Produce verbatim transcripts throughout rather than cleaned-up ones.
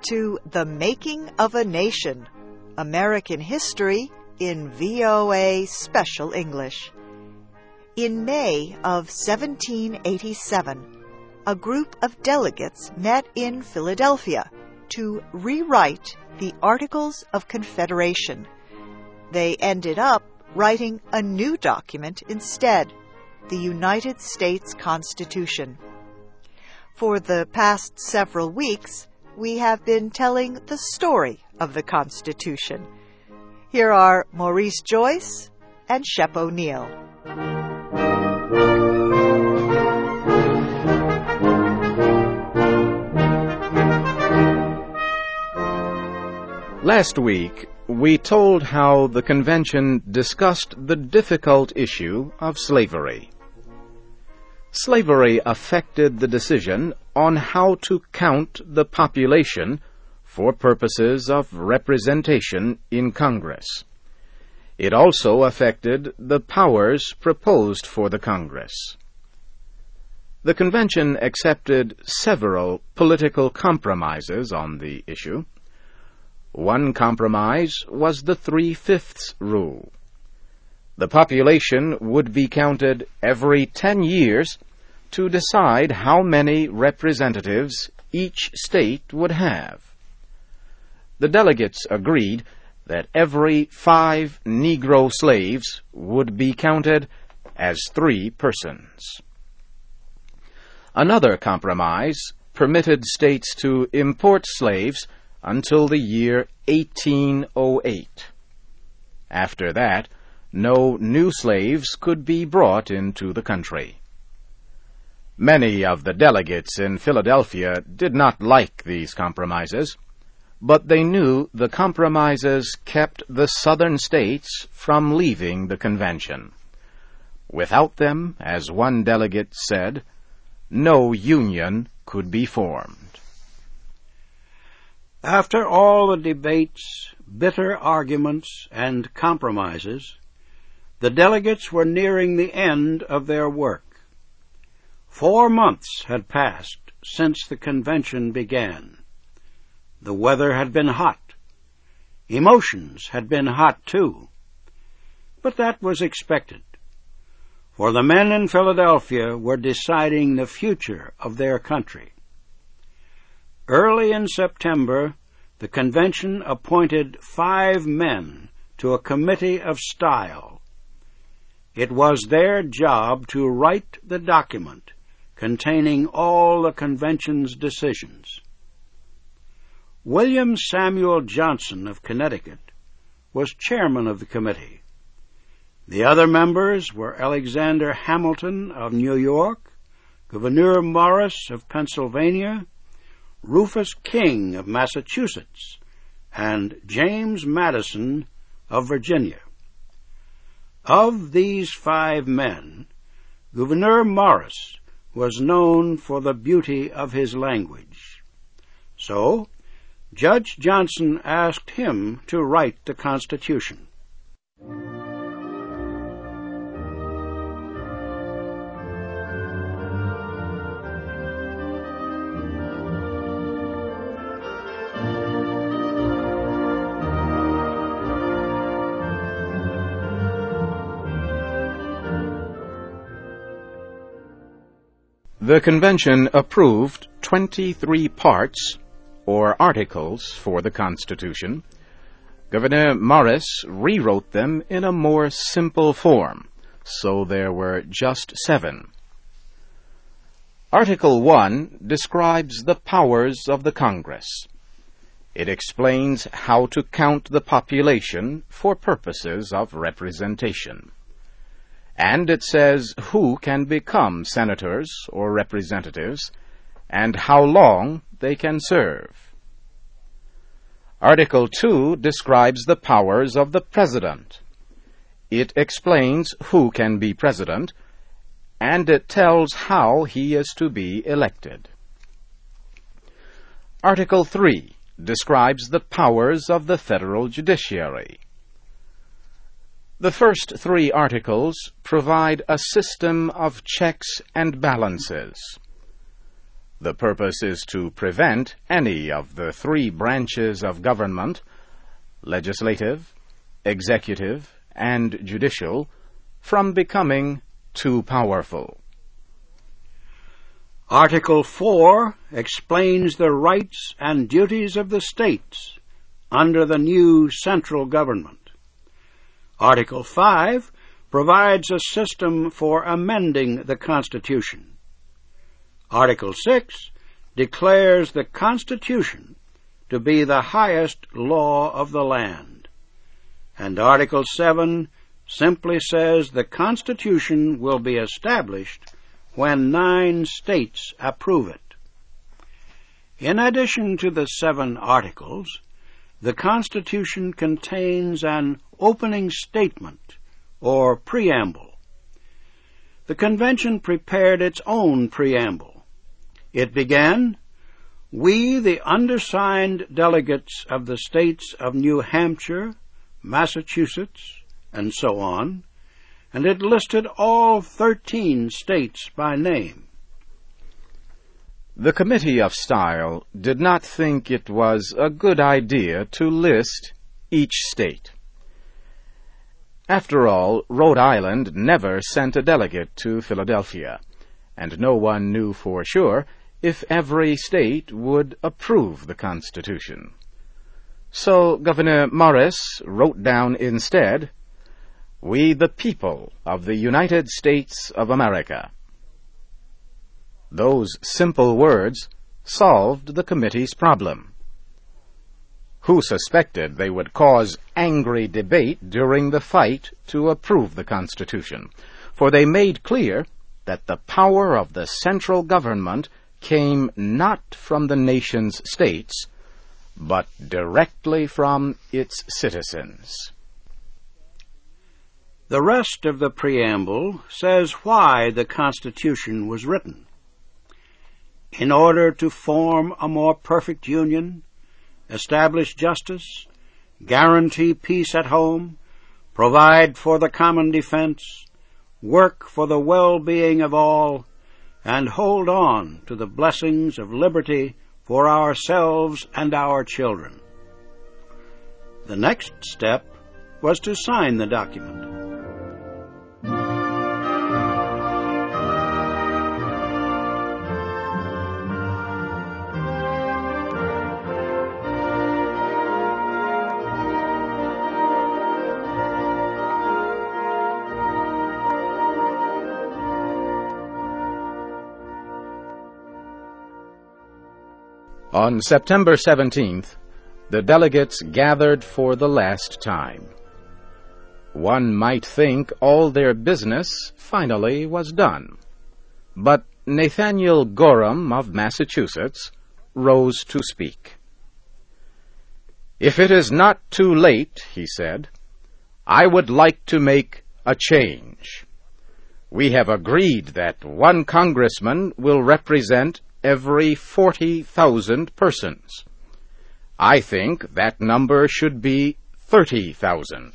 to The Making of a Nation, American History in V O A Special English. In May of seventeen eighty-seven, a group of delegates met in Philadelphia to rewrite the Articles of Confederation. They ended up writing a new document instead, the United States Constitution. For the past several weeks, we have been telling the story of the Constitution. Here are Maurice Joyce and Shep O'Neill. Last week, we told how the convention discussed the difficult issue of slavery. Slavery affected the decision on how to count the population for purposes of representation in Congress. It also affected the powers proposed for the Congress. The convention accepted several political compromises on the issue. One compromise was the three-fifths rule. The population would be counted every ten years to decide how many representatives each state would have. The delegates agreed that every five Negro slaves would be counted as three persons. Another compromise permitted states to import slaves until the year eighteen oh eight. After that, no new slaves could be brought into the country. Many of the delegates in Philadelphia did not like these compromises, but they knew the compromises kept the southern states from leaving the convention. Without them, as one delegate said, no union could be formed. After all the debates, bitter arguments, and compromises, the delegates were nearing the end of their work. Four months had passed since the convention began. The weather had been hot. Emotions had been hot, too. But that was expected, for the men in Philadelphia were deciding the future of their country. Early in September, the convention appointed five men to a committee of style. It was their job to write the document containing all the convention's decisions. William Samuel Johnson of Connecticut was chairman of the committee. The other members were Alexander Hamilton of New York, Gouverneur Morris of Pennsylvania, Rufus King of Massachusetts, and James Madison of Virginia. Of these five men, Gouverneur Morris was known for the beauty of his language. So, Judge Johnson asked him to write the Constitution. The convention approved twenty-three parts, or articles, for the Constitution. Gouverneur Morris rewrote them in a more simple form, so there were just seven. Article one describes the powers of the Congress. It explains how to count the population for purposes of representation. And it says who can become senators or representatives, and how long they can serve. Article two describes the powers of the President. It explains who can be President, and it tells how he is to be elected. Article three describes the powers of the federal judiciary. The first three articles provide a system of checks and balances. The purpose is to prevent any of the three branches of government, legislative, executive, and judicial, from becoming too powerful. Article four explains the rights and duties of the states under the new central government. Article five provides a system for amending the Constitution. Article six declares the Constitution to be the highest law of the land. And Article seven simply says the Constitution will be established when nine states approve it. In addition to the seven articles, the Constitution contains an opening statement, or preamble. The Convention prepared its own preamble. It began, "We, the undersigned delegates of the states of New Hampshire, Massachusetts," and so on, and it listed all thirteen states by name. The Committee of Style did not think it was a good idea to list each state. After all, Rhode Island never sent a delegate to Philadelphia, and no one knew for sure if every state would approve the Constitution. So Governor Morris wrote down instead, "We the people of the United States of America." Those simple words solved the committee's problem. Who suspected they would cause angry debate during the fight to approve the Constitution? For they made clear that the power of the central government came not from the nation's states, but directly from its citizens. The rest of the preamble says why the Constitution was written. In order to form a more perfect union, establish justice, guarantee peace at home, provide for the common defense, work for the well-being of all, and hold on to the blessings of liberty for ourselves and our children. The next step was to sign the document. On September seventeenth, the delegates gathered for the last time. One might think all their business finally was done. But Nathaniel Gorham of Massachusetts rose to speak. "If it is not too late," he said, "I would like to make a change. We have agreed that one congressman will represent every forty thousand persons. I think that number should be thirty thousand.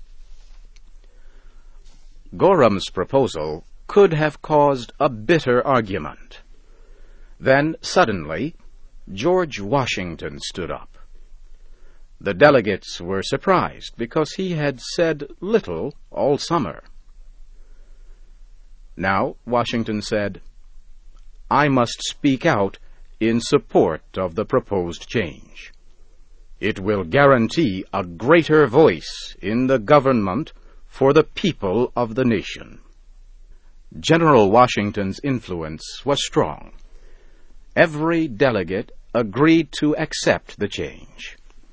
Gorham's proposal could have caused a bitter argument. Then, suddenly, George Washington stood up. The delegates were surprised because he had said little all summer. Now, Washington said, "I must speak out in support of the proposed change. It will guarantee a greater voice in the government for the people of the nation." General Washington's influence was strong. Every delegate agreed to accept the change.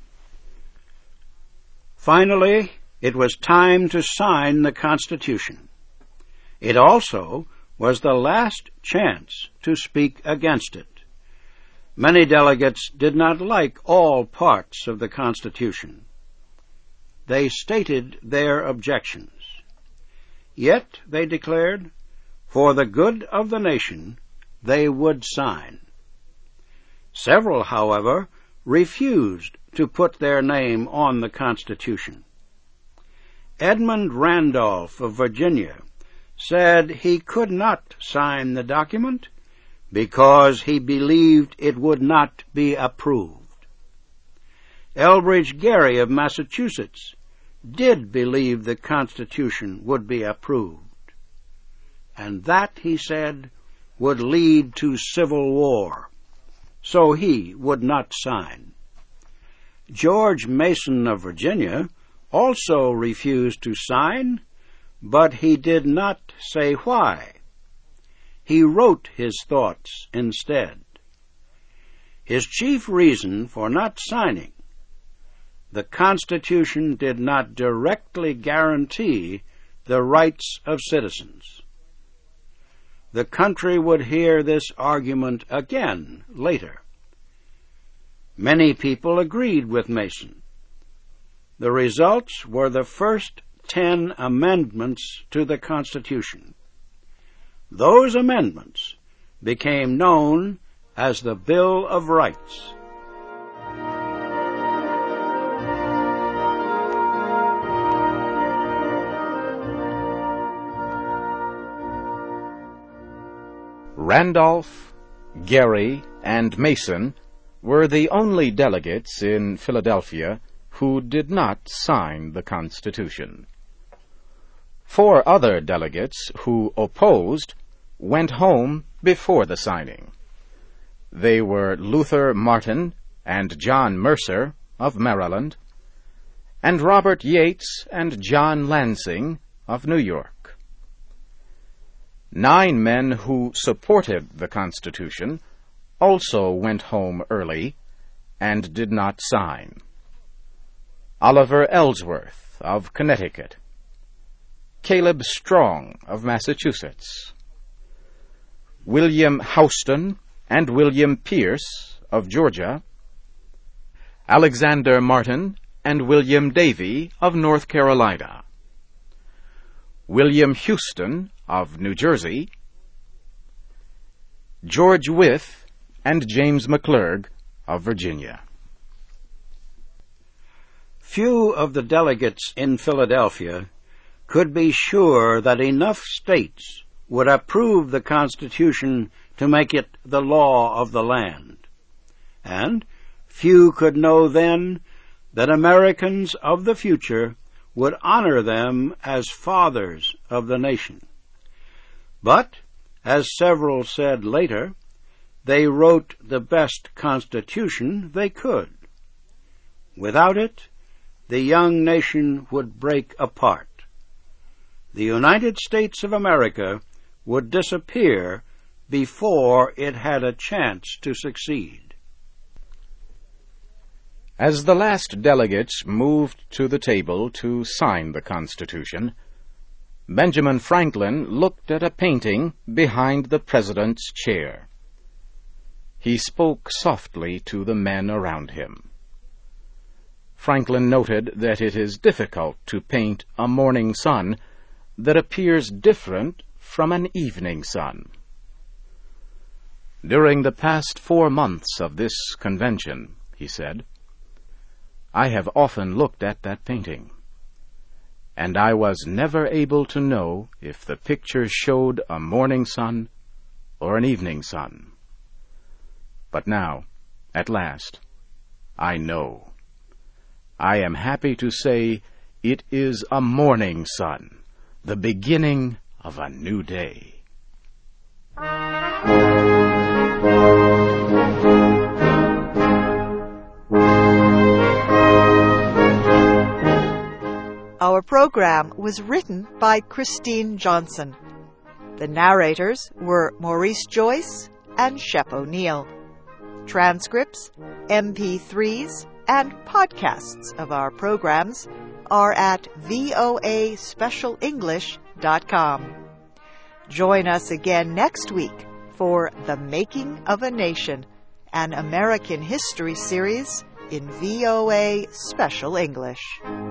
Finally, it was time to sign the Constitution. It also was the last chance to speak against it. Many delegates did not like all parts of the Constitution. They stated their objections. Yet, they declared, for the good of the nation, they would sign. Several, however, refused to put their name on the Constitution. Edmund Randolph of Virginia said he could not sign the document because he believed it would not be approved. Elbridge Gerry of Massachusetts did believe the Constitution would be approved, and that, he said, would lead to civil war, so he would not sign. George Mason of Virginia also refused to sign, but he did not say why. He wrote his thoughts instead. His chief reason for not signing: the Constitution did not directly guarantee the rights of citizens. The country would hear this argument again later. Many people agreed with Mason. The results were the first ten amendments to the Constitution. Those amendments became known as the Bill of Rights. Randolph, Gerry, and Mason were the only delegates in Philadelphia who did not sign the Constitution. Four other delegates who opposed went home before the signing. They were Luther Martin and John Mercer of Maryland, and Robert Yates and John Lansing of New York. Nine men who supported the Constitution also went home early and did not sign. Oliver Ellsworth of Connecticut, Caleb Strong of Massachusetts, William Houston and William Pierce of Georgia, Alexander Martin and William Davie of North Carolina, William Houston of New Jersey, George Wythe and James McClurg of Virginia. Few of the delegates in Philadelphia could be sure that enough states would approve the Constitution to make it the law of the land, and few could know then that Americans of the future would honor them as fathers of the nation. But, as several said later, they wrote the best Constitution they could. Without it, the young nation would break apart. The United States of America would disappear before it had a chance to succeed. As the last delegates moved to the table to sign the Constitution, Benjamin Franklin looked at a painting behind the president's chair. He spoke softly to the men around him. Franklin noted that it is difficult to paint a morning sun that appears different from an evening sun. During the past four months of this convention, he said, I have often looked at that painting, and I was never able to know if the picture showed a morning sun or an evening sun. But now, at last, I know. I am happy to say it is a morning sun, the beginning of a new day. Our program was written by Christine Johnson. The narrators were Maurice Joyce and Shep O'Neill. Transcripts, M P threes, and podcasts of our programs are at voa special english dot com. Join us again next week for The Making of a Nation, an American history series in V O A Special English.